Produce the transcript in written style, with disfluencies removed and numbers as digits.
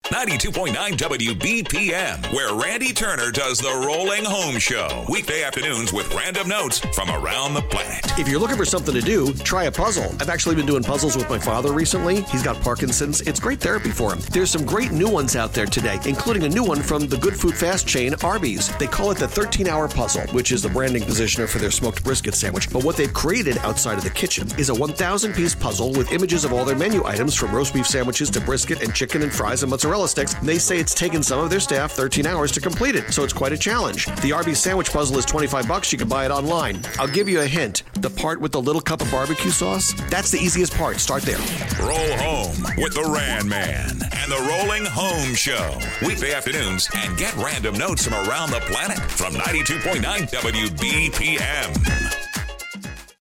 92.9 WBPM, where Randy Turner does the Rolling Home Show. Weekday afternoons with random notes from around the planet. If you're looking for something to do, try a puzzle. I've actually been doing puzzles with my father recently. He's got Parkinson's. It's great therapy for him. There's some great new ones out there today, including a new one from the good food fast chain, Arby's. They call it the 13-hour puzzle, which is the branding positioner for their smoked brisket sandwich. But what they've created outside of the kitchen is a 1,000-piece puzzle with images of all their menu items, from roast beef sandwiches to brisket and chicken and fries and mozzarella sticks. They say it's taken some of their staff 13 hours to complete it, so it's quite a challenge. The Arby's sandwich puzzle is $25. You can buy it online. I'll give you a hint. The part with the little cup of barbecue sauce, that's the easiest part. Start there. Roll home with the Ran Man and the Rolling Home Show. Weekday afternoons, and get random notes from around the planet from 92.9 WBPM.